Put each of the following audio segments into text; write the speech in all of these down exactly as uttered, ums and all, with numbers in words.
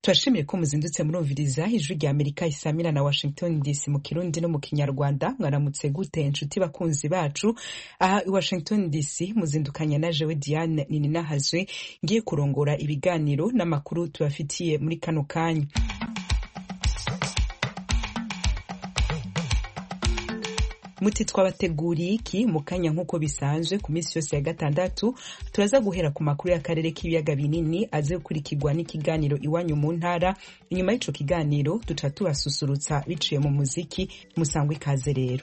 Turashimiye ko muzindutse murumviriza ijwi rya Amerika isamira na Washington D C mu Kirundi no mu Kinyarwanda. Mwaramutse gute inshuti bakunzi bacu aha i Washington D C, muzindukanya na jewe Diane Nininahazwe ngiye kurongora ibiganiro n'amakuru tubafitiye muri kano kanya. Muti twabateguriye iki mu kanya nk'uko bisanzwe ku minsi yose ya gatandatu. Turaza guhera ku makuru y'akarere k'ibiyaga binini aze gukurikirwa n'ikiganiro iwanyu mu ntara. Inyuma y'ico kiganiro duca tubasusurutsa biciye mu muziki. Musangwe ikaze rero.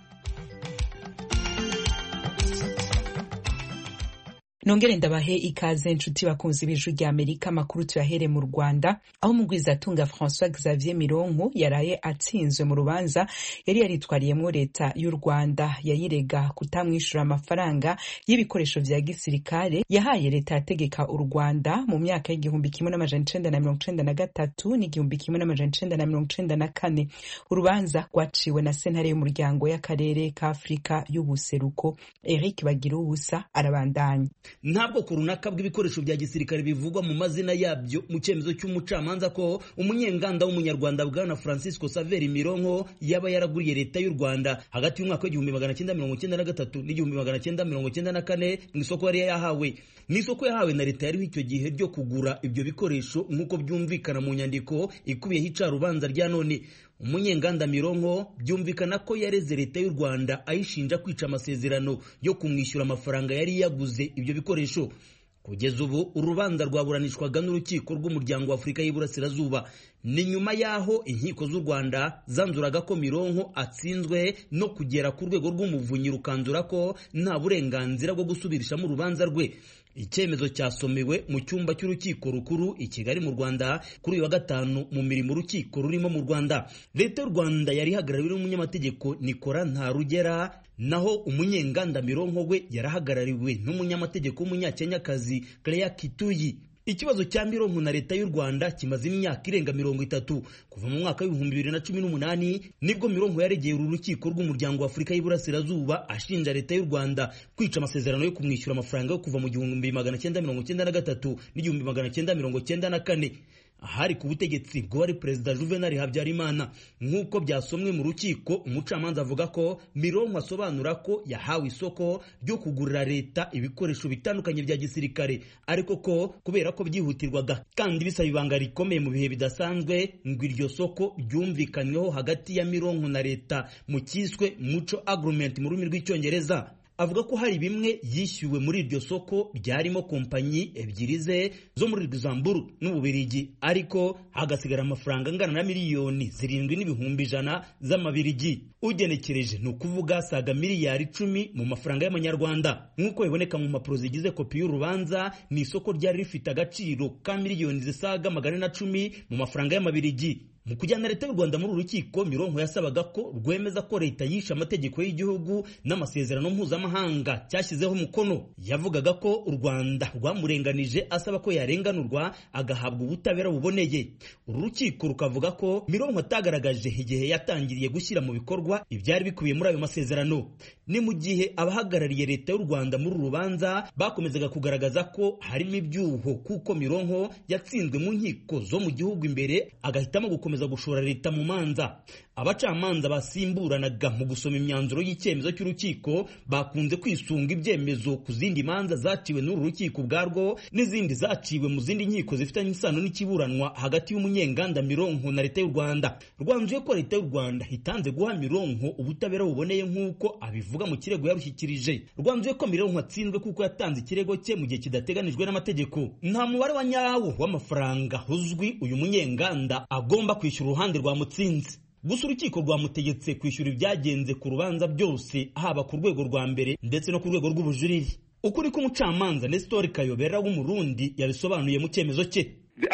Nongere ndabahe ikaze inshuti bakunzi b'ijwi rya Amerika. Makuru tuyahere mu Rwanda aho mugwizatunga François Xavier Mironko yaraye atsinzwe mu rubanza yari yaritwariyemwo leta y'u Rwanda yayirega kutamwishura amafaranga y'ibikoresho vya gisirikare yahaye leta yategeka u Rwanda mu myaka y'igihumbi kimwe n'amajana icenda na mirongo icenda na gatatu n'igihumbi kimwe n'amajana icenda na mirongo icenda na kane. Urubanza rwaciwe na sentare y'umuryango y'akarere ka Afrika y'ubuseruko. Eric Bagiruwubusa arabandanya. Ntabwo kurunaka bw'ibikoresho bya gisirikare bivugwa mu mazina yabyo mu cyemezo cy'umucamanza ko umunyenganda w'umunyarwanda bwana Francisco Xavier Mironko yaba yaraguriye leta y'u Rwanda hagati y'umwaka w'igihumbi magana cyenda mirongo cyenda na gatatu n'igihumbi magana cyenda mirongo cyenda na kane mu isoko yari yahawe n'isoko yahawe na leta yari icyo gihe ryo kugura ibyo bikoresho nk'uko byumvikana mu nyandiko ikubiye hica rubanza rya none. Umunyenganda Mironko byumvikana ko yareze leta y'u Rwanda ayishinja kwica amasezerano yo kumwishyura amafaranga yari yaguze ibyo bikoresho. Kugeza ubu urubanza rwaburanishwaga n'urukiko rw'umuryango wa Afurika y'Iburasirazuba. Ni nyuma yaho inkiko z'u Rwanda zanzuraga ko Mironko atsinzwe no kugera ku rwego rw'umuvunyi rukanzura ko nta burenganzira bwo gusubirishamo urubanza rwe. Icyemezo cyasomewe mu cyumba cy'urukiko rukuru i Kigali mu Rwanda kuri uyu wa gatanu mu mirimo urukiko rurimo mu Rwanda. Leta y'u Rwanda yari ihagarariwe n'umunyamategeko Nikora Ntarugera, naho umunyenganda Mironko we yarahagarariwe n'umunyamategeko w'umunyakenyakazi Claire Kituyi. Ikibazo cya Mironko na leta y'u Rwanda kimaze imyaka irenga mirongo itatu. Kuva mu mwaka w'ibihumbi bibiri na cumi n'umunani nibwo Mironko yaregeye uru rukiko rw'umuryango wa Afurika y'Iburasirazuba ashinja leta y'u Rwanda kwica amasezerano yo kumwishyura amafaranga yo kuva mu gihumbi magana cyenda mirongo cyenda na gatatu n'igihumbi magana cyenda mirongo cyenda na kane. Ahari ku butegetsi bwo ari Perezida Juvenal Habyarimana. Nk'uko byasomwe mu rukiko, umucamanza avuga ko Mironko asobanura ko yahawe isoko ryo kugurira leta ibikoresho bitandukanye bya gisirikare, ariko ko kubera ko byihutirwaga kandi bisaba ibanga rikomeye mu bihe bidasanzwe ngo iryo soko ryumvikanyweho hagati ya Mironko na leta mu cyiswe mutual agreement mu rurimi rw'icyongereza. Avuga ko hari bimwe yishyuwe muri iryo soko byarimo kompanyi ebyiri ze zo muri Luxembourg n'Ububirigi, ariko hagasigara amafaranga angana na miliyoni zirindwi n'ibihumbi ijana z'amabirigi. Ugenekereje ni ukuvuga saga miliyari icumi mu mafaranga y'amanyarwanda. Nk'uko biboneka mu mpapuro zigize kopi y'urubanza, ni isoko ryari rifite agaciro ka miliyoni zisaga magana na cumi mu mafaranga y'amabirigi. Mu kujyana leta y'u Rwanda muri urukiko, Mironko yasabaga ko rwemeza ko leta yishe amategeko y'igihugu n'amasezerano mpuzamahanga cyashyizeho umukono. Yavugaga ko u Rwanda rwamurenganije asaba ko yarenganurwa agahabwa ubutabera buboneye. Uru rukiko rukavuga ko Mironko atagaragaje igihe yatangiriye gushyira mu bikorwa ibyari bikubiye muri ayo masezerano. Ni mu gihe abahagarariye leta y'u Rwanda muri uru rubanza bakomezaga kugaragaza ko harimo ibyuho kuko Mironko yatsinzwe mu nkiko zo mu gihugu imbere agahitamo gukomeza gushora leta mu manza. Abacamanza basimburanaga mu gusoma imyanzuro y'icyemezo cy'urukiko bakunze kwisunga ibyemezo ku zindi manza zaciwe n'uru rukiko ubwarwo n'izindi zaciwe mu zindi nkiko zifitanye isano n'ikiburanwa hagati y'umunyenganda Mironko na leta y'u Rwanda. Rwanzuye ko leta y'u Rwanda itanze guha Mironko ubutabera buboneye nk'uko abivuga mu kirego yarushyikirije. Rwanzuye ko Mironko atsinzwe kuko yatanze ikirego cye mu gihe kidateganijwe n'amategeko. Nta mubare wa nyawo w'amafaranga uzwi uyu munyenganda agomba kwishyura uruhande rwa mutsinzi. Gusa urukiko rwamutegetse kwishyura ibyagenze ku rubanza byose, haba ku rwego rwa mbere ndetse no ku rwego rw'ubujurire. Ukuri k'umucamanza Nestor Kayobera w'umurundi yabisobanuye mu cyemezo cye.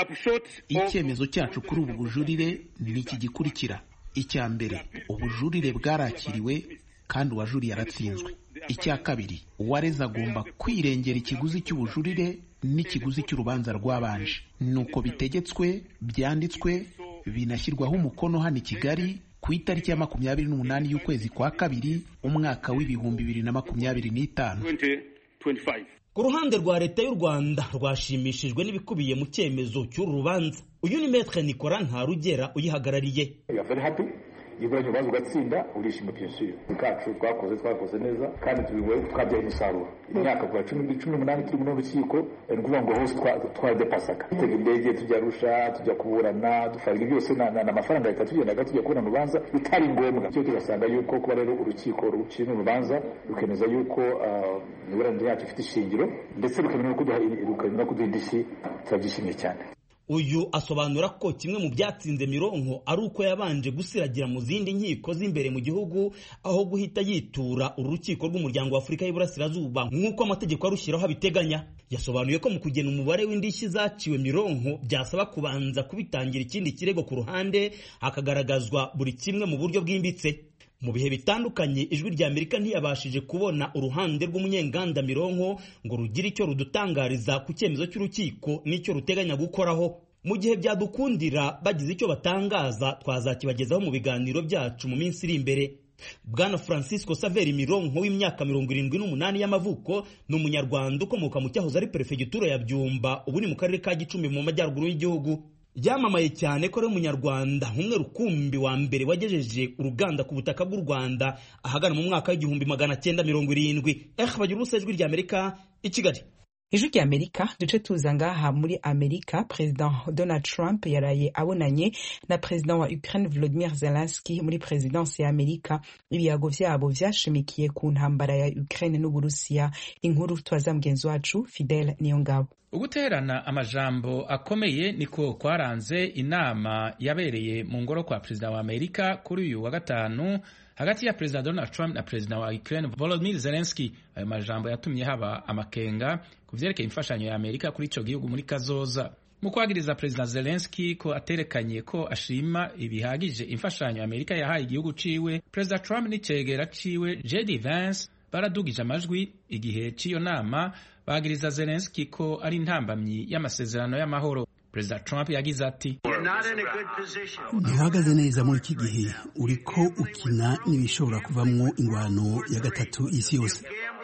Icyemezo cyacu kuri ubu bujurire ni iki gikurikira. Icya mbere, ubujurire bwarakiriwe kandi uwajuriye yaratsinzwe. Icya kabiri, uwareze agomba kwirengera ikiguzi cy'ubujurire n'ikiguzi cy'urubanza rwabanje. Nuko bitegetswe, byanditswe, binashyirwaho umukono hano i Kigali ku itariki ya makumyabiri n'umunani y'ukwezi kwa kabiri umwaka w'ibihumbi bibiri na makumyabiri n'itanu. Ku ruhande rwa leta y'u Rwanda rwashimishijwe n'ibikubiye mu cyemezo cy'uru rubanza. uyu ni Maître Nicolas Ntarugera uyihagarariye. Ibrahim bazo gatsinda urishima byinshi bikacu twakoze twakoze neza kandi tubiwe twabyaye umusaruro imyaka kwa cumi n'umunani turi mu rukiko n'uvuga ngo hose twa depasaka tege indege tujya rusha tujya kuburana dufarira byose na amafaranga leta tugendaga tujya kubona urubanza bitari ngombwa cyo tugasanga yuko kuba rero urukiko rucina urubanza rukemeza yuko niburane yacu ifite ishingiro ndetse rukemera ko rukemera ko duhindisi turabyishimiye cyane. Uyu asobanura ko kimwe mu byatsinze Mironko ari uko yabanje gusiragira mu zindi nkiko z'imbere mu gihugu aho guhita yitura urukiko rw'umuryango wa Afurika y'Iburasirazuba nk'uko amategeko arushyiraho abiteganya. Yasobanuye ko mu kugena umubare w'indishyi zaciwe Mironko byasaba kubanza kubitangira ikindi kirego ku ruhande hakagaragazwa buri kimwe mu buryo bwimbitse. Mu bihe bitandukanye ijwi rya Amerika ntiyabashije kubona uruhande rw'umunyenganda Mironko ngo rugire icyo rudutangariza ku cyemezo cy'urukiko n'icyo ruteganya gukoraho. Mu gihe byadukundira bagize icyo batangaza twazakibagezaho mu biganiro byacu mu minsi iri imbere. Bwana Francisco Xavier Mironko w'imyaka mirongo irindwi n'umunani y'amavuko ni umunyarwanda ukomoka mu cyahoze ari perefegitura ya Byumba ubu ni mu karere ka Gicumbi mu majyaruguru y'igihugu. Byamamaye cyane ko ari umunyarwanda umwe rukumbi wa mbere wagejeje uruganda ku butaka bw'u Rwanda ahagana mu mwaka w'igihumbi magana cyenda mirongo irindwi. Eh bagira urusa ijwi rya Amerika i Kigali. Ijwi rya Amerika duce tuza ngaha muri Amerika. President Donald Trump yaraye abonanye na President wa Ukraine Volodymyr Zelensky muri Presidence ya Amerika. Ibiyago vyabo vyashimikiye ku ntambara ya Ukraine n'Uburusiya. Inkuru twaza mugenzi wacu Fidel Niyongabo. Uguterana amajambo akomeye niko kwaranze inama yabereye mu ngoro kwa President wa Amerika kuri uyu wa gatanu hagati ya President Donald Trump na President wa Ukraine Volodymyr Zelensky. Ayo majambo yatumye haba amakenga kuvyerekeye imfashanyo ya Amerika kuri ico gihugu muri kazoza. Mu kwagiriza President Zelensky ko aterekanye ko ashima ibihagije imfashanyo ya Amerika yahaye igihugu ciwe, President Trump n'icegera ciwe J D Vance baradugije amajwi igihe c'iyo nama bagiriza Zelensky ko ari intambamyi y'amasezerano y'amahoro. President Trump yagize ati, ntihagaze neza muri iki gihe uriko ukina n'ibishobora kuvamwo ingwano ya gatatu isi yose.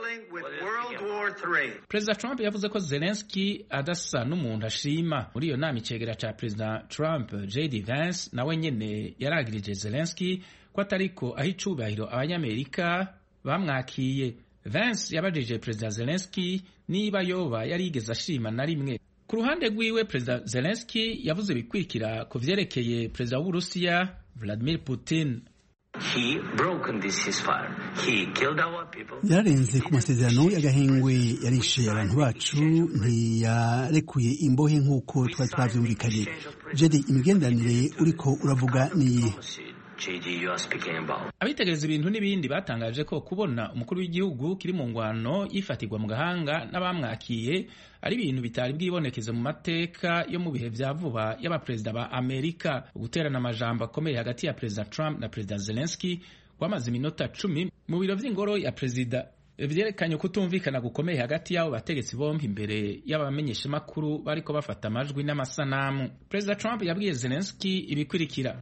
President Trump yavuze ko Zelensky adasa n'umuntu ashima. Muri iyo nama icegera ca President Trump J D Vance nawe nyene yaragirije Zelensky ko atariko aho icubahiro abanyamerika bamwakiye. Vance yabajije President Zelensky niba yoba yarigeze ashima na rimwe. Ku ruhande rwiwe President Zelensky yavuze bikwikira ku vyerekeye President w'Uburusiya Vladimir Putin. He broken this ceasefire. He killed our people. Yarenze ku masezerano y'agahengwe yarishe abantu bacu ntiyarekuye imbohe nk'uko twari twavyumvikanye. Jedi imigendanire uriko uravuga ni abitegereza ibintu n'ibindi batangaje ko kubona umukuru w'igihugu kiri mu ngwano yifatirwa mu gahanga n'abamwakiye ari ibintu bitari bwibonekeze mu mateka yo mu bihe vya vuba y'abaperezida ba Amerika. Guterana amajambo akomeye hagati ya President Trump na President Zelensky kwamaze iminota cumi mu biro vy'ingoro ya President vyerekanye kutumvikana gukomeye hagati y'abo bategetsi bombi imbere y'abamenyesha makuru bariko bafata amajwi n'amasanamu. President Trump yabwiye Zelensky ibikurikira: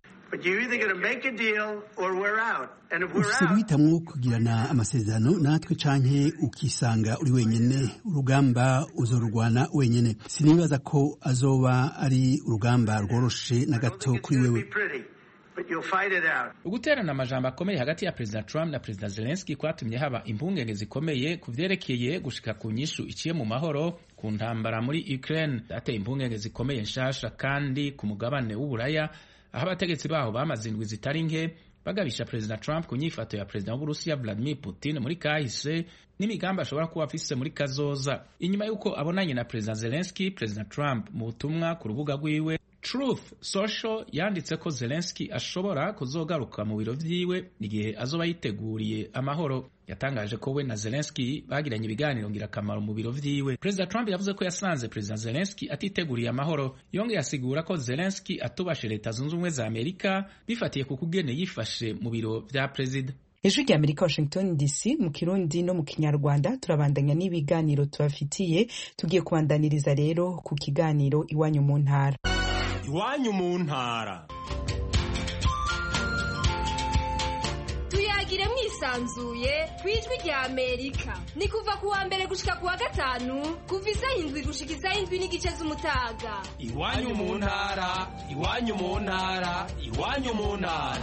ufise guhitamwo kugirana amasezerano natwe canke ukisanga uri wenyene. Urugamba uzorurwana wenyene. Sinibaza ko azoba ari urugamba rworoshe na gato kuri wewe. Uguterana amajambo akomeye hagati ya President Trump na President Zelensky kwatumye haba impungenge zikomeye kuvyerekeye gushika ku nyishu iciye mu mahoro ku ntambara muri Ukraine. Ateye impungenge zikomeye nshasha kandi ku mugabane w'Uburaya aho abategetsi baho bamaze indwi zitari nke bagabisha President Trump ku nyifato ya President w'Uburusiya Vladimir Putin muri kahise n'imigambi ashobora kuba afise muri kazoza. Inyuma y'uko abonanye na President Zelensky, President Trump mu butumwa ku rubuga rwiwe Truth Social yanditse ko Zelensky ashobora kuzogaruka mu biro vyiwe igihe azoba yiteguriye amahoro. Yatangaje ko we na Zelensky bagiranye ibiganiro ngirakamaro mu biro vyiwe. President Trump yavuze ko yasanze President Zelensky atiteguriye amahoro. Yongeye asigura ko Zelensky atubashe Leta Zunze Ubumwe za Amerika bifatiye ku kugene yifashe mu biro vya President. Ijwi rya Amerika Washington D C mu Kirundi no mu Kinyarwanda turabandanya n'ibiganiro tubafitiye. Tugiye kubandaniriza rero ku kiganiro Iwanyu mu Ntara. Iwanyu mu Ntara. Tuyagire mwisa yisanzuye ku ijwi rya Amerika. Ni kuva ku wa mbere gushika ku wa gatanu kuva isaha indwi gushika isaha indwi n'igice z'umutaga. Iwanyu mu ntara, iwanyu mu ntara, iwanyu mu ntara.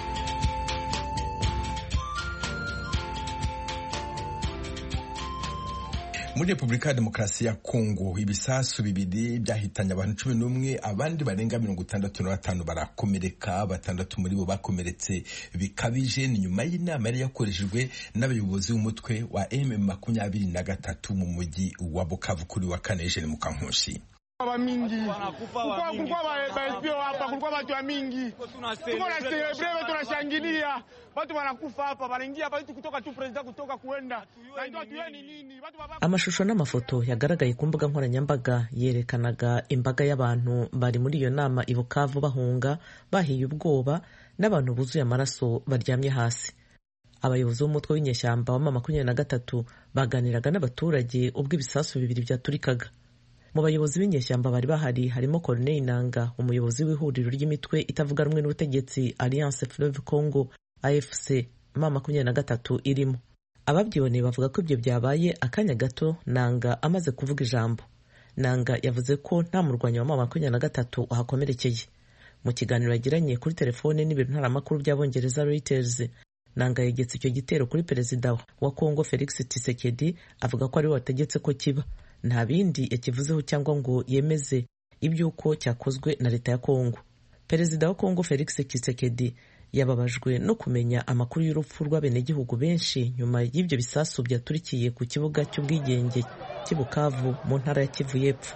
Muri Republika ya Demokarasi ya Kongo ibisasu bibiri byahitanye abantu cumi n'umwe abandi barenga mirongo itandatu na batanu barakomereka, batandatu muri bo bakomeretse bikabije. Ni nyuma y'inama yari yakoreshejwe n'abayobozi b'umutwe wa M makumyabiri na gatatu mu mujyi wa Bukavu kuri wa kane. Eugene Mukankusi. Mingi kulikuwa kulikuwa baespio hapa, kulikuwa watu wa mingi, tuko na celebrate, tunashangilia, watu wanakufa hapa, wanaingia hapa kutoka tu president kutoka kuenda na ndio tueni nini watu baba. Amashusho n'amafoto yagaragaye ku mbuga nkoranyambaga yerekanaga imbaga y'abantu bari muri iyo nama i Bukavu bahunga, bahiye ubwoba n'abantu buzuye amaraso baryamye hasi. Abayobozi b'umutwe w'inyeshyamba wa makumyabiri na gatatu baganiraga n'abaturage ubwo ibisasu bibiri byaturikaga. Mu bayobozi b'inyeshyamba bari bahari harimo Corneille Nangaa, umuyobozi w'ihuriro ry'imitwe itavuga rumwe n'ubutegetsi Alliance Fleuve Congo A F C ma makumyabiri na gatatu irimo. Ababyiboneye bavuga ko ibyo byabaye akanya gato Nangaa amaze kuvuga ijambo. Nangaa yavuze ko nta murwanyi wa ma makumyabiri na gatatu ahakomerekeye. Mu kiganiro yagiranye kuri telefone n'ibiro ntaramakuru by'Abongereza Reuters, Nangaa yegetse icyo gitero kuri perezida wa Congo Felix Tshisekedi, avuga ko ari we wategetse ko kiba. Nta bindi yakivuzeho cyangwa ngo yemeze iby'uko cyakozwe na leta ya Kongo. Perezida wa Kongo Felix Tshisekedi yababajwe no kumenya amakuru y'urupfu rw'abenegihugu benshi nyuma y'ibyo bisasu byaturikiye ku kibuga cy'ubwigenge cy'i Bukavu mu ntara ya Kivu y'Epfo.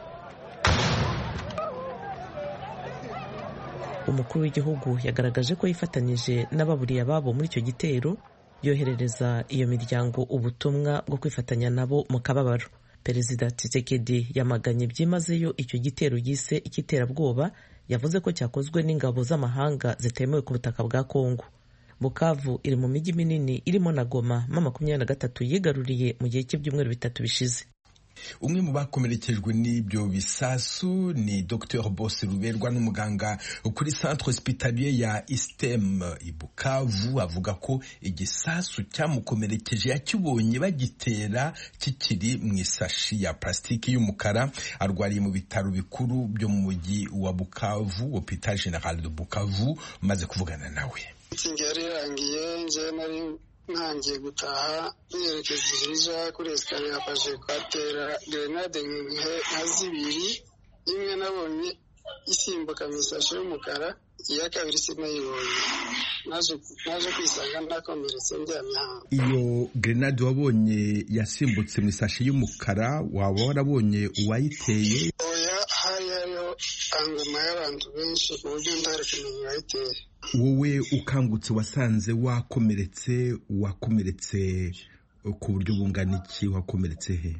Umukuru w'igihugu yagaragaje ko yifatanyije n'ababuriye ababo muri icyo gitero, yoherereza iyo miryango ubutumwa bwo kwifatanya nabo mu kababaro. Perezida Tshisekedi yamaganye byimazeyo icyo gitero yise ikiterabwoba, yavuze ko cyakozwe n'ingabo z'amahanga zitemewe ku butaka bwa Kongo. Bukavu iri mu mijyi minini irimo na Goma ma makumyabiri na gatatu yigaruriye mu gihe cy'ibyumweru bitatu bishize. Umwe mu bakomerekejwe n'ibyo bisasu ni Docteur Bosse Ruberwa n'umuganga kuri Centre Hospitalier ya Istem i Bukavu, avuga ko igisasu cyamukomerekeje yakibonye bagitera kikiri mu isashi ya plastiki y'umukara. Arwariye mu bitaro bikuru byo mu mujyi wa Bukavu, Hôpital Général de Bukavu. Maze kuvugana nawe Ingeri rangiye nje nari ntangiye gutaha yerekeza ijija kuri escalier apaje kwatera grenade nka zibiri, imwe nabonye isimbuka mu isashi y'umukara, iya kabiri sinayibonye, naje naje kwisanga ndakomeretse ndyamye hanze. Iyo grenade wabonye yasimbutse mu isashi y'umukara, waba warabonye uwayiteye? Oya, hari hariho anguma y'abantu benshi ku buryo ntari kumenya uwayiteye. Wowe ukangutse wasanze wakomeretse, wakomeretse ku buryo bungana iki? Wakomeretse he?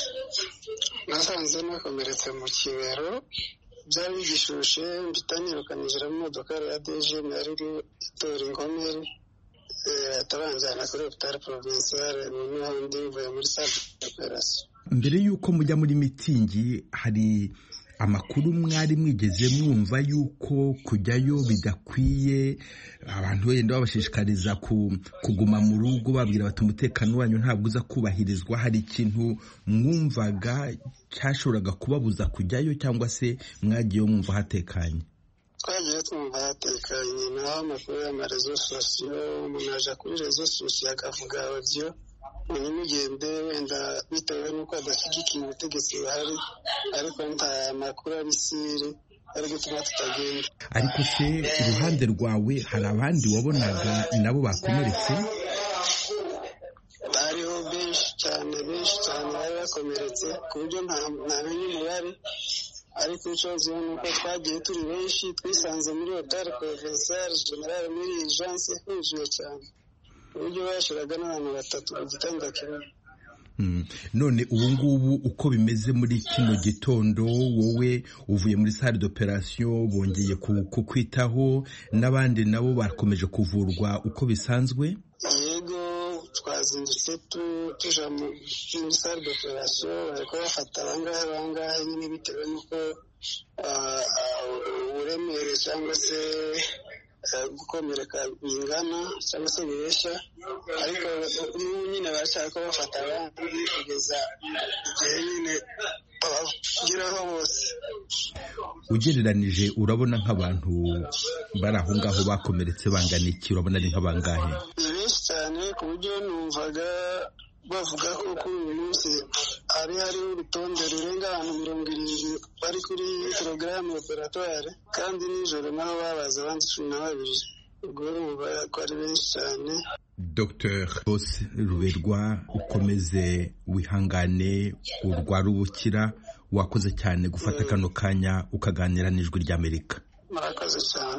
Nasanze nakomeretse mu kibero, byari bigishushe, mpita nirukanijira mu modoka ya D G M yari itora inkomere, ataranjyana kuri Hôpital Provincial noneho ndivuye muri salle d'opération. Mbere yuko mujya muri mitingi, hari amakuru mwari mwigeze mwumva yuko kujyayo bidakwiye, abantu wenda babashishikariza kuguma mu rugo babwira bati umutekano wanyu ntabwo uza kubahirizwa? Hari ikintu mwumvaga cyashoboraga kubabuza kujyayo, cyangwa se mwagiyeyo mwumva hatekanye? Twagiye twumva hatekanye, naho amakuru y'amarezo sosiyo, umuntu aja kuri rezo sosiyo akavuga audio, mugende wenda bitewe n'uko adashyigikiye ubutegetsi buhari, ariko nta makuru abisiri ari gutuma tutagenda. Ariko se iruhande rwawe hari abandi wabonaga nabo bakomeretse? Bariho benshi cyane benshi cyane bari bakomeretse ku buryo ntamenye umubare, ariko icyo nzi ni uko twagiye turi benshi, twisanze muri Hôpital Provincial Général muri urgence huzuye cyane, uburyo bashiraga n'abantu batatu ku gitanda kimwe. Mm. None ubu ngubu uko bimeze muri kino gitondo, wowe uvuye muri salle d'opération, bongeye kukwitaho, n'abandi nabo bakomeje kuvurwa uko bisanzwe? Yego, twazindutse tuja muri salle d'opération, ariko bafata abangahe abangahe nyine bitewe n'uko uburemere cyangwa se gukomereka bingana cyangwa se bibeshya, ariko n'ubu nyine barashaka ko bafata abandi kugeza igihe nyine babageraho bose. Ugereranije urabona nk'abantu bari aho ngaho bakomeretse bangana iki? Urabona ari nk'abangahe? Ni benshi cyane ku buryo numvaga bavuga ko kuri uyu munsi hari hariho urutonde rurenga abantu mirongo irindwi bari kuri porogaramu operatoire, kandi nijoro naho babaza abandi cumi na babiri. Ubwo urumva ko ari benshi cyane. Docteur Bosse Ruberwa, ukomeze wihangane urwara ubukira. Wakoze cyane gufata kano kanya ukaganira n'Ijwi ry'Amerika. Murakoze cyane.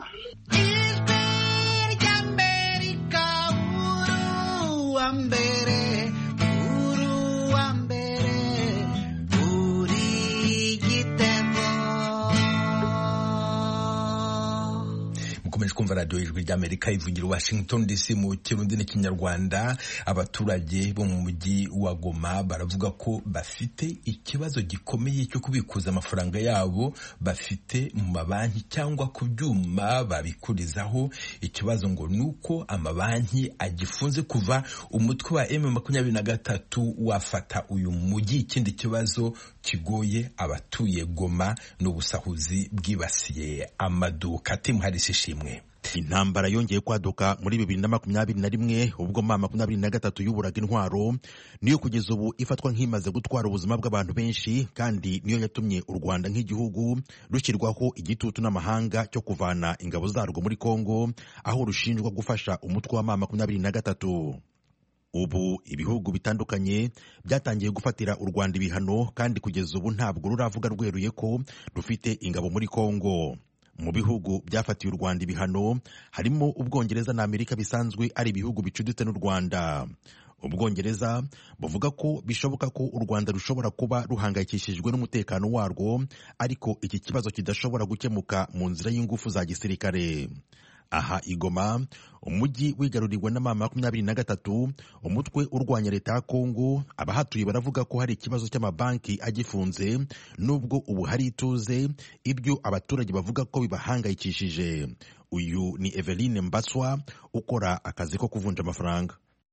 Mukomeje kumva radio Ijwi ry'Amerika ivugira Washington D C mu Kirundi n'Ikinyarwanda. Abaturage bo mu mujyi wa Goma baravuga ko bafite ikibazo gikomeye cyo kubikuza amafaranga yabo bafite mu mabanki cyangwa ku byuma babikurizaho. Ikibazo ngo nuko amabanki agifunze kuva umutwe wa M makumyabiri na gatatu wafata uyu mujyi. Ikindi kibazo kigoye abatuye Goma n'ubusahuzi bwibasiye amaduka. Tim Harris ishimwe. Intambara yongeye kwaduka muri bibiri na makumyabiri na rimwe ubwo ma makumyabiri na gatatu y'uburaga intwaro niyo kugeza ubu ifatwa nk'imaze gutwara ubuzima bw'abantu benshi, kandi niyo yatumye u Rwanda nk'igihugu rushyirwaho igitutu n'amahanga cyo kuvana ingabo zarwo muri Kongo, aho rushinjwa gufasha umutwe wa ma makumyabiri na gatatu. Ubu ibihugu bitandukanye byatangiye gufatira u Rwanda ibihano, kandi kugeza ubu ntabwo ruravuga rweruye ko rufite ingabo muri Kongo. Mu bihugu byafatiye u Rwanda ibihano harimo Ubwongereza na Amerika, bisanzwe ari ibihugu bicuditse n'u Rwanda. Ubwongereza buvuga ko bishoboka ko u Rwanda rushobora kuba ruhangayikishijwe n'umutekano warwo, ariko iki kibazo kidashobora gukemuka mu nzira y'ingufu za gisirikare. Aha Igoma, umujyi wigaruriwe na mama makumyabiri na gatatu, umutwe urwanya leta ya Kongo, abahatuye baravuga ko hari ikibazo cy'amabanki agifunze nubwo ubu hari ituze, ibyo abaturage bavuga ko bibahangayikishije. Uyu ni Eveline Mbatswa ukora akazi ko kuvunja amafaranga.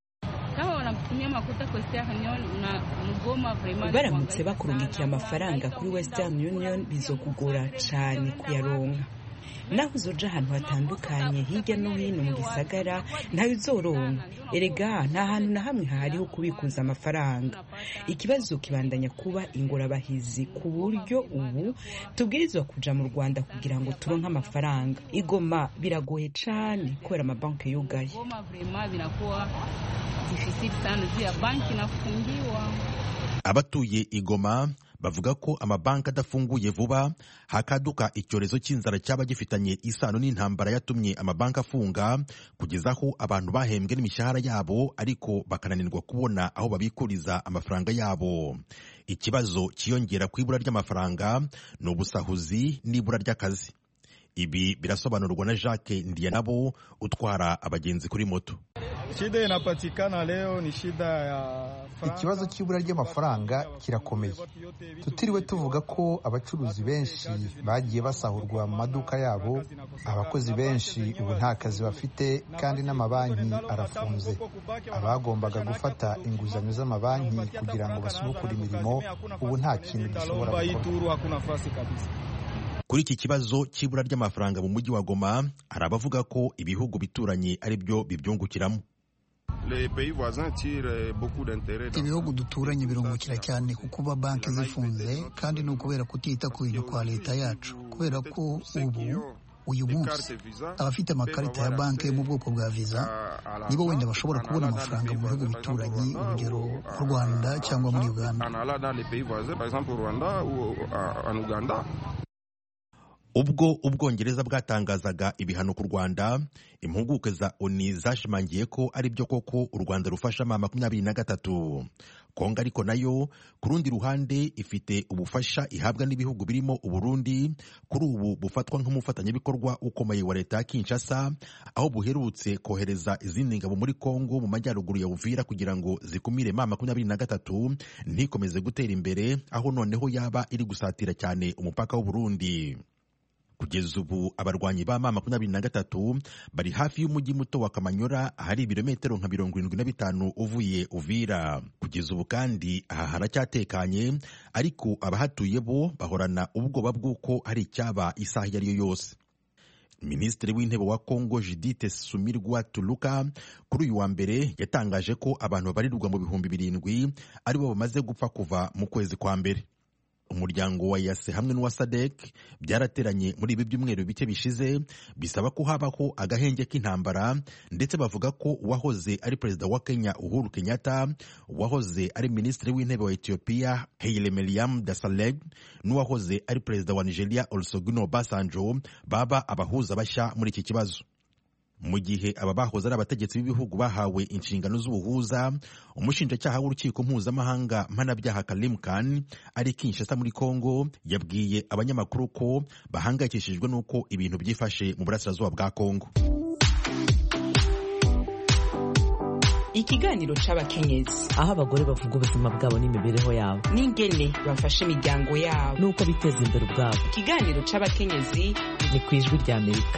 Baramutse bakurungikira amafaranga kuri Western Union bizokugora cyane kuyaronka. Naho uzoja ahantu hatandukanye hirya no hino mu gisagara ntawe uzoronka. Erega nta hantu na hamwe hahariho kubikuza amafaranga. Ikibazo kibandanya kuba ingorabahizi ku buryo ubu tubwirizwa kuja mu Rwanda kugira ngo turonke amafaranga. Igoma biragoye cyane kubera amabanki yugaye. Abatuye Igoma bavuga ko amabanki adafunguye vuba hakaduka icyorezo cy'inzara cyaba gifitanye isano n'intambara yatumye amabanki afunga, kugeza aho abantu bahembwe n'imishahara yabo ariko bakananirwa kubona aho babikuriza amafaranga yabo. Ikibazo kiyongera ku ibura ry'amafaranga ni ubusahuzi n'ibura ry'akazi. Ibi birasobanurwa na Jacques Ndianabo utwara abagenzi kuri moto. Shida inapatikana leo ni shida ya franga. Ikibazo cy'ibura ry'amafaranga kirakomeye. Tutiriwe tuvuga ko abacuruzi benshi bagiye basahurwa mu maduka yabo, abakozi benshi ubu nta kazi bafite, kandi n'amabanki arafunze. Abagombaga gufata inguzanyo z'amabanki kugira ngo basubukure imirimo ubu nta kintu gishobora gukora. Kuri iki kibazo cy'ibura ry'amafaranga mu mujyi wa Goma hari abavuga ko ibihugu bituranye ari byo bibyungukiramo. Ibihugu duturanye birungukira cyane kuko kuba banki zifunze, kandi ni ukubera kutita ku bintu kwa leta yacu, kubera ko ubu uyu munsi abafite amakarita ya banki mu bwoko bwa Visa nibo wenda bashobora kubona amafaranga mu bihugu bituranye, urugero mu Rwanda cyangwa muri Uganda. Ubwo Ubwongereza bwatangazaga ibihano ku Rwanda, impuguke za O N U zashimangiye ko ari byo koko u Rwanda rufasha ma makumyabiri na gatatu. Kongo ariko nayo ku rundi ruhande ifite ubufasha ihabwa n'ibihugu birimo Uburundi, kuri ubu bufatwa nk'umufatanyabikorwa ukomeye wa leta ya Kinshasa, aho buherutse kohereza izindi ngabo muri Kongo mu majyaruguru ya Uvira kugira ngo zikumire ma makumyabiri na gatatu ntikomeze gutera imbere, aho noneho yaba iri gusatira cyane umupaka w'u Burundi. kugeza ubu abarwanyi ba ma makumyabiri na gatatu bari hafi y'umujyi muto wa Kamanyora ahari ibirometero nka mirongo irindwi na bitanu uvuye Uvira. Kugeza ubu kandi aha haracyatekanye, ariko abahatuye bo bahorana ubwoba bw'uko hari icyaba isaha iyo ari yo yose. Minisitiri w'intebe wa Kongo Judith Sumirwa Tuluka kuri uyu wa mbere yatangaje ko abantu babarirwa mu bihumbi birindwi aribo bamaze gupfa kuva mu kwezi kwa mbere. Umuryango wa Yase hamwe n'uwa Sadek byarateranye muri ibi byumweru bike bishize bisaba ko habaho agahenge k'intambara, ndetse bavuga ko uwahoze ari perezida wa Kenya Uhuru Kenyatta, uwahoze ari minisitiri w'intebe wa Ethiopia Haile Mariam Desalegn n'uwahoze ari perezida wa Nigeria Olusegun Obasanjo baba abahuza bashya muri iki kibazo. Mu gihe aba bahoze ari abategetsi b'ibihugu bahawe inshingano z'ubuhuza, umushinjacyaha w'urukiko mpuzamahanga mpanabyaha Karim Khan ari Kinshasa muri Kongo yabwiye abanyamakuru ko bahangayikishijwe n'uko ibintu byifashe mu burasirazuba bwa Kongo. Ikiganiro c'abakenyezi, aho abagore bavuga ubuzima bwabo n'imibereho yabo n'ingene bafashe imiryango yabo n'uko biteza imbere ubwabo. Ikiganiro c'abakenyezi ni ku Ijwi ry'Amerika.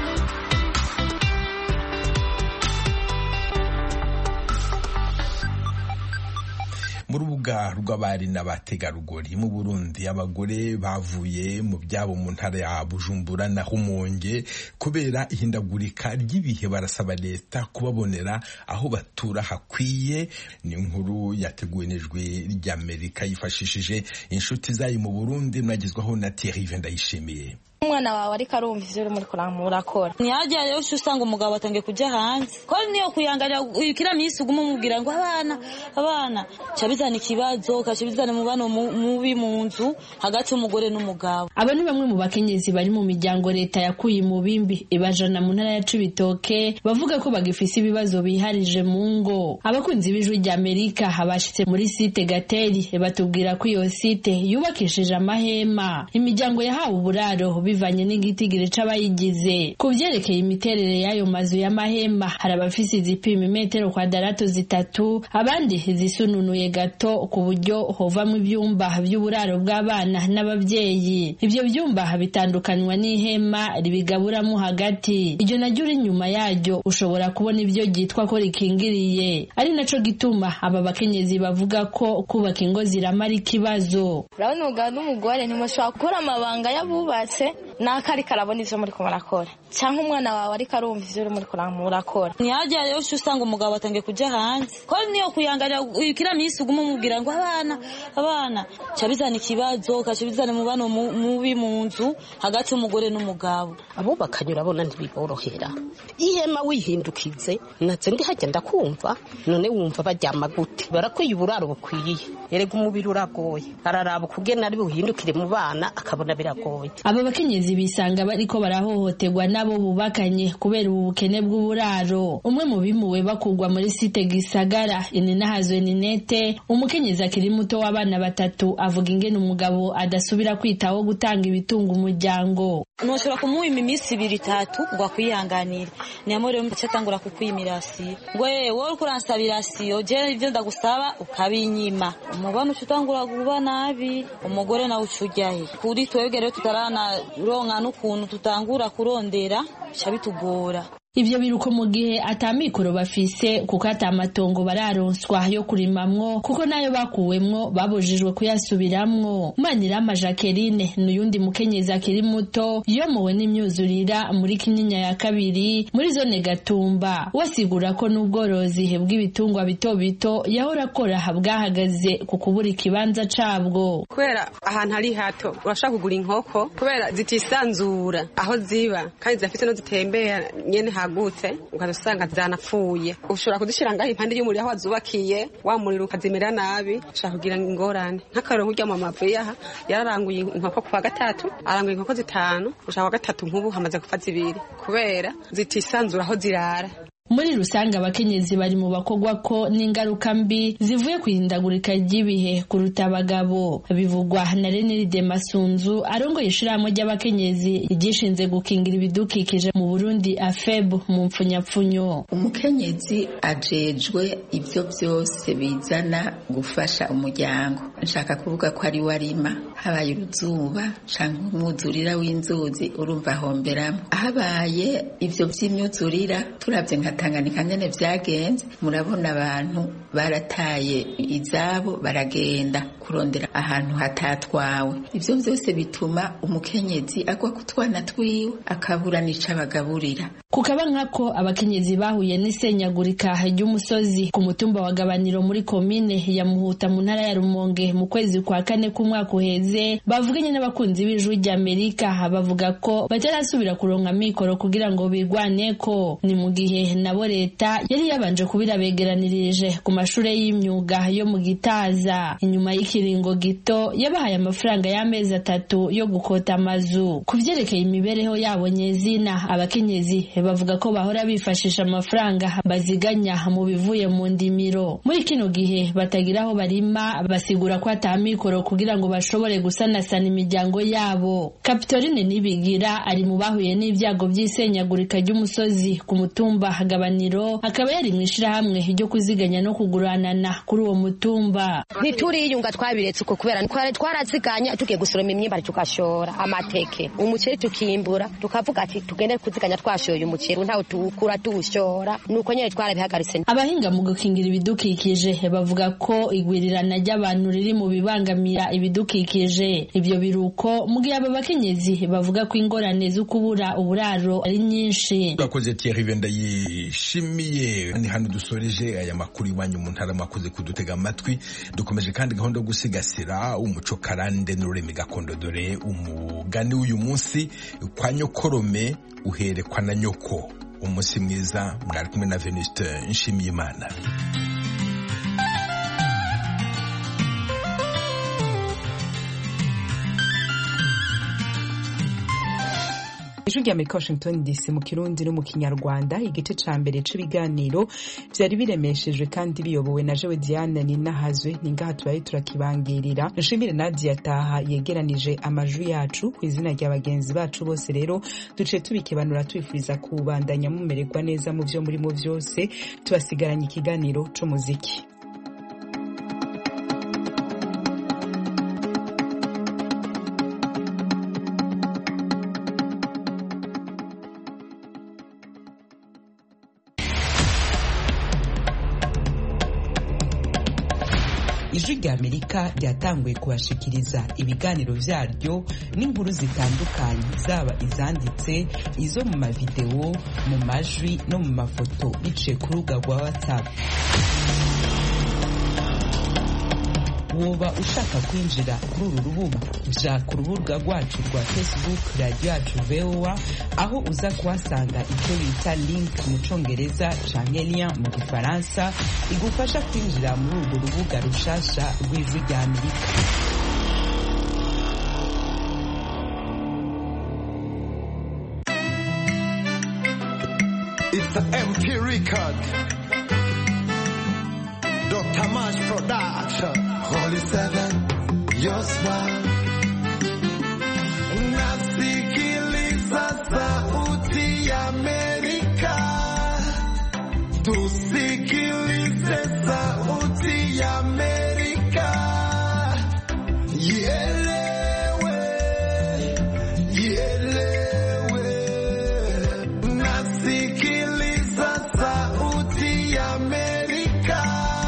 mu rubuga rw'abari n'abategarugori mu Burundi, abagore bavuye mu byabo mu ntara ya Bujumbura na Rumonge kubera ihindagurika ry'ibihe barasaba leta kubabonera aho batura hakwiye. Ni inkuru yateguwe n'Ijwi ry'Amerika yifashishije inshuti zayo mu Burundi, mwagezwaho na Thierry Vendayishimiye. Umwana wawe ariko arumva ivyo uri muri kurakora ntiyajya rero usanga umugabo atangiye kujya hanze ko niyo kuyangarira ikira misi uguma umubwira ngo abana abana cabizana ikibazo kacibizana mubano mubi mu nzu hagati y'umugore n'umugabo. Aba ni bamwe mu bakenyezi bari mu miryango leta yakuye mu bimbi ibajana mu ntara ya Cibitoke bavuga ko bagifise ibibazo biharije mu ngo. Abakunzi b'Ijwi ry'Amerika habashitse muri site Gateri batubwira ko iyo site yubakishije amahema, imiryango yahawe uburaro bivanye n'igitigiri c'abayigize. Ku vyerekeye imiterere y'ayo mazu y'amahema, hari abafise izipima metero kwadarato zitatu, abandi zisununuye gato ku buryo hovamwo ivyumba vy'uburaro bw'abana n'abavyeyi. Ivyo vyumba bitandukanywa n'ihema ribigaburamo hagati. Iryo naryo uri nyuma yaryo ushobora kubona ivyo ryitwa ko rikingiriye. Ari naco gituma aba bakenyezi bavuga ko kubaka ingo ziramara ikibazo. Urabona umugabo n'umugore ntimushobora gukora amabanga y'abubatse nakari karabona ivyo muri ko barakora, canke umwana wawe ariko arumva ivyo uri muri kurakora ntiyajya rero usanga umugabo atangiye kujya hanze ko niyo kuyangarira ikira misi uguma umubwira ngo abana abana cabizana ikibazo kacibizana mubano mubi mu nzu hagati y'umugore n'umugabo. Abo bakanyura bona ntibiborohera, ihema wihindukize natse ndi hajya ndakumva none wumva baryama gute, barakwiye uburaro bukwiye, erega umubiri uragoye, araraba kugena ari buhindukire mu bana akabona biragoye. Aba bakenyezi bisanga bariko barahohoterwa nabo bubakanye kubera ubukene bw'uburaro. Umwe mu bimuwe bakugwa muri site Gisagara Ininahazwe Ninete, umukenyezi akiri muto w'abana batatu, avuga ingene umugabo adasubira kwitaho gutanga ibitunga umuryango. Noshobora kumuha iminsi ibiri itatu ngo akwihanganire, niyo rero mpacatangura kukwimirasi ngo yewe wowe kuransabirasiyo je ivyo ndagusaba ukabinyima, umubano ucutangura kuba nabi, umugore nawe ucujyahe kuri twebwe rero tutarana ronka n'ukuntu tutangura kurondera cabitugora. Ivyo biruko mu gihe atamikoro bafise kuko atamatongo bararonswa yo kurimamwo, kuko nayo bakuwemwo babujijwe kuyasubiramwo. Manirama Jacqueline n'uyundi mukenyezi akiri muto yomowe n'imyuzurira muri Kinyinya ya kabiri muri zone Gatumba, wasigura ko n'ubworozi bw'ibitungwa bito bito yahora akora bwahagaze ku kubura ikibanza cabwo. Kubera ahantu hari hato urashaka kugura inkoko kubera zitisanzura aho ziba kandi zafite no zitembera nyene hagutse ukazusanga zanapfuye. Ushobora kuzishira ngaho impande y'umuriro aho wazubakiye, wa muriro ukazimera nabi, ushaka kugira ingorane. Nk'akarero nk'urya mu mavu yaha yararanguye inkoko kwa gatatu, aranguye inkoko zitanu, ushaka kwa gatatu nk'ubu hamaze gupfa zibiri kubera zitisanzura aho zirara. muri rusange abakenyezi bari mu bakogwa ko n'ingaruka mbi zivuye ku ihindagurika ry'ibihe kuruta abagabo. Bivugwa na Renilde Masunzu arongoye ishirahamwe ry'abakenyezi ryishinze gukingira ibidukikije mu Burundi A F E B mu mpfunyapfunyo. Umukenyezi ajejwe ivyo byose bizana gufasha umuryango. Nshaka kuvuga ko ari warima habaye uruzuba canke umwuzurira w'inzuzi urumva homberamo. Habaye ivyo vy'imyuzurira turavye nka Tanganyika nyene vyagenze, murabona abantu barataye izabo baragenda kurondera ahantu hatatwawe. Ivyo byose bituma umukenyezi agwa kutwana twiwe akabura nica abagaburira. Kukaba nkako abakenyezi bahuye n'isenyagurika ry'umusozi ku mutumba wa Gabaniro muri komine ya Muhuta mu ntara ya Rumonge mu kwezi kwa kane k'umwaka uheze, bavuganye n'abakunzi b'Ijwi ry'Amerika bavuga ko batarasubira kuronka mikoro kugira ngo bigwaneko. Ni mu gihe nabo leta yari yabanje kubira begeranirije ku mashure y'imyuga yo mu Gitaza. Inyuma y'ikiringo gito yabahaye amafaranga y'amezi atatu yo gukota amazu. Ku vyerekeye imibereho yabo nyezina, abakenyezi bavuga ko bahora bifashisha amafaranga baziganya mu bivuye mu ndimiro. Muri kino gihe batagira aho barima, basigura ko atamikoro kugira ngo bashobore gusanasana imiryango yabo. Kapitoline Nibigira ari mu bahuye n'ibyago by'isenyagurika ry'umusozi ku mutumba Gabaniro, akaba yari mu ishirahamwe ryo kuziganya no kuguranana kuri uwo mutumba. Ntituriyunga twabiretse uko kubera twaraziganya tugiye gusoroma imyimba tukashora amateke umuceri tukimbura tukavuga ati tugende kuziganya twashoye umuceri ntawo tukura tuwushora, nuko nyene twarabihagaritse. Abahinga mu gukingira ibidukikije bavuga ko igwirirana ry'abantu riri mu bibangamira ibidukikije. Ivyo biruko mu gihe aba bakenyezi bavuga ko ingorane zo kubura uburaro ari nyinshi. Bakoze Thierry Venda yishimiye. Ni hano dusoreje aya makuru iwanyu mu ntara makoze kudutega amatwi. Dukomeje kandi gahunda yo gusigasira umuco karande n'ururimi gakondo, dore umugani w'uyu munsi kwa nyokorome uherekwa na nyoko. Umunsi mwiza, mwari kumwe na Venuste Nshimiyimana. Ijwi ry'Amerika Washington D C mu Kirundi no mu Kinyarwanda. Igice ca mbere c'ibiganiro vyari biremeshejwe kandi biyobowe na Jewe Diane Ninahazwe. Ningaha tubaye turakibangirira. Nshimire Nadia Taha yegeranije amajwi yacu. Ku izina rya bagenzi bacu bose rero duce tubikibanura twifuriza kubandanya mumererwa neza mu vyo muri mu vyose. Tubasigaranye ikiganiro c'umuziki. Ijwi ry'Amerika ryatanguye kubashikiriza ibiganiro vyaryo n'inkuru zitandukanye, zaba izanditse, izo mu mavideo, mu majwi no mu mafoto biciye ku rubuga rwa WhatsApp. Woba ushaka kwinjira kuri uru rubuga, ja ku rubuga rwacu rwa Facebook Radio Yacu V O A, aho uza kuhasanga icyo bita link mu Congereza canke lien mu Gifaransa igufasha kwinjira muri urwo rubuga rushasha rw'Ijwi ry'Amerika. It's the M P record. Doctor Mash Production. Holy Seven, your smile. Nasikiliza sauti ya Amerika. Tusikilize sauti ya Amerika. Ielewe, ielewe. Nasikiliza sauti ya Amerika.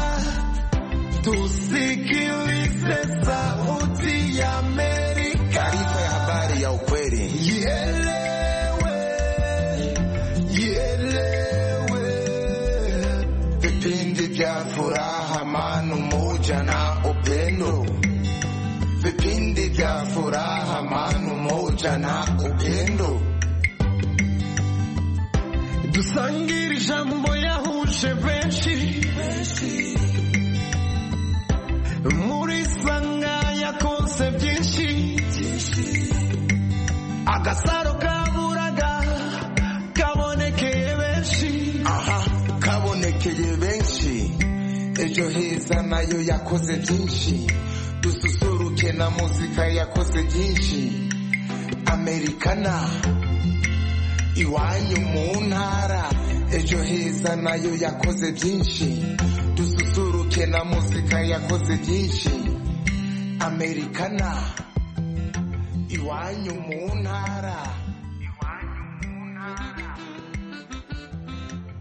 Tusikilize sauti ya Amerika. Taarifa ya habari ya ukweli. Ielewe, ielewe. Vipindi vya furaha, amani, umoja na upendo. Vipindi vya furaha, amani, umoja na upendo. Dusangire ijambo yahuje benshi. Muri sanga yakonse byinshi. Agasaro kaburaga kabonekeye benshi. Aha. yasekeye benshi ejo heza nayo yakoze byinshi dususuruke na muzika yakoze byinshi Americana iwanyu mu ntara ejo heza nayo yakoze byinshi dususuruke na muzika yakoze byinshi Americana iwanyu mu ntara